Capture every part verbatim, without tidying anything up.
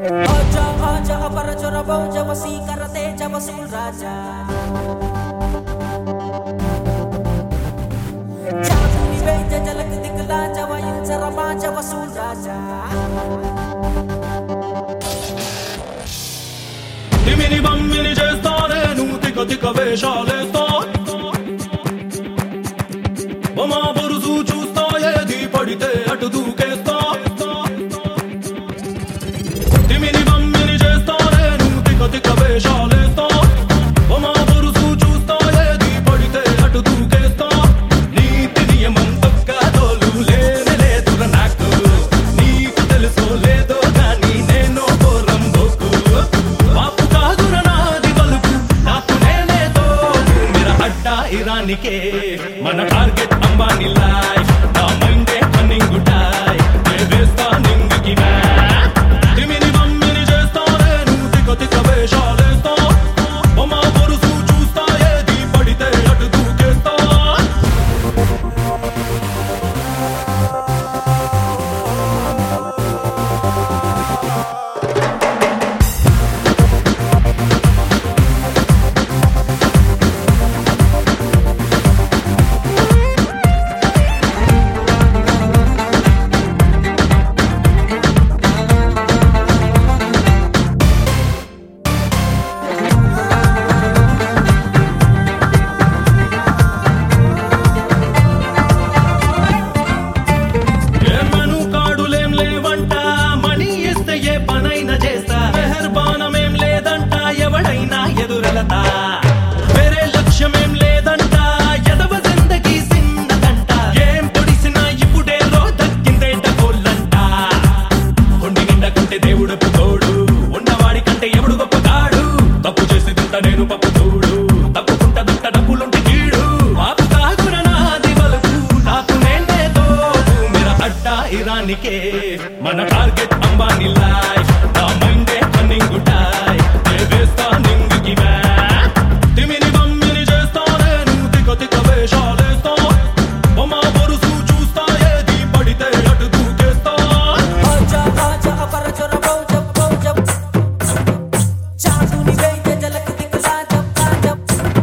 आजा आजा अपर चोर बहु वसी करते जब वसूल राजा चांदनी बेच झलक दिखला जवायु चरमा जब वसूल राजा తిమిని బమ్మిని చేస్తానే నువ్వు తిక తిక వేషాలేస్తా మా బరుసు చూస్తా ఏది పడితే అటు దూకేస్తా తిమిని బమ్మిని చేస్తానే నువ్వు తిక తిక వేషాలేస్తా మా బరుసు చూస్తా ఏది పడితే అటు దూకేస్తా నీతి నియమం తొక్కదోలు లేనే లేదుర నాకు నీకు తెలుసో లేదో కానీ నేను పోరంబోకు బాపు కాదుర నాది బలుపు నాకు నేనే తోడు మేరా అడ్డా ఇరానికే మన టార్గెట్ అంబానీ లైఫ్ నా మైండే కన్నింగ్ టై నే వేస్తా నింగికి మ్యాప్ తిమిని బమ్మిని చేస్తానే నువ్వు తిక తిక వేషాలేస్తా మా బరుసు చూస్తా ఏది పడితే అటు దూకేస్తా ఏమను కాడులేం లేవంట మనీ ఇస్తే ఏ పనైనా చేస్తా మెహర్బానమేం లేదంట ఎవడైనా ఎదురెళతా వేరే లక్ష్యమేం లేదంట ఎదవ జిందగీ సిన్నదంట ఏం పొడిసినా ఇప్పుడే రో దక్కిందే డగోళ్ళంట కొండి నిండా కంటే దేవుడు తోడు ఉన్నవాడి కంటే ఎవడు గొప్పగాడు తప్పు చేసేదంట నేను పప్పు చూడు తప్పుకుంటదంట డబ్బులుంటే కీడు ఆపు కాదుర నాది బలుపు నాకు నేనే తోడు మేరా అడ్డా ఇరానికే మన టార్గెట్ అంబానీ లైఫ్ నా మైండే కన్నింగ్ టై నే వేస్తా నింగికి మ్యాప్ తిమిని బమ్మిని చేస్తానే నువ్వు తిక తిక వేషాలేస్తా మా బరుసు చూస్తా ఏది పడితే అటు దూకేస్తా आजा आजा अपर चोर बहु जब बहु जब चांदनी बेच झलक दिखला जब जब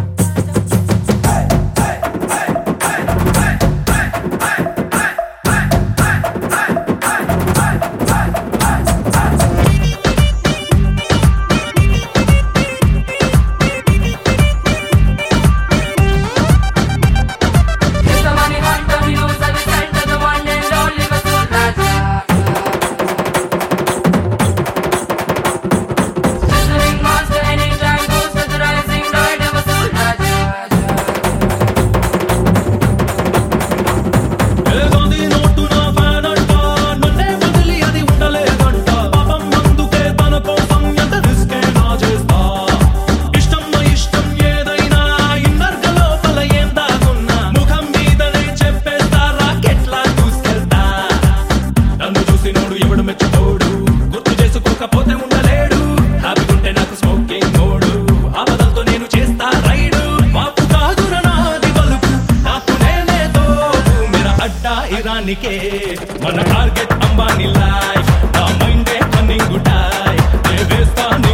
It's the money hunter, he knows that it's center, the one and only Vasool Raja. He's the ringmaster, anytime goes to the rising tide, the Vasool Raja. ఏదోది నోటు నా ఫ్యాన్ అంట నన్నే వదిలి అది ఉండలేదంట పాపం అందుకే తన కోసం ఎంత రిస్క్ అయినా చేస్తా ఇష్టం ఇష్టం ఏదైనా ఇన్నర్గ లోపల ఏం దాగున్నా ముఖం మీదనే చెప్పేస్తా రాకెట్లా దూసుకెళ్తా నన్ను చూసి నోడు ఎవడు మెచ్చుకోడు గుర్తు చేసుకోకపోతే ఉండలేడు హ్యాపీగుంటే నాకు స్మోకింగ్ మోడు ఆపదలతో నేను చేస్తా రైడు మాపు కాదుర నాది బలుపు నాకు నేనే తోడు మేరా అడ్డా ఇరానికే మన టార్గెట్ అంబానీ లైఫ్ నా మైండే కన్నింగ్ టై నే వేస్తా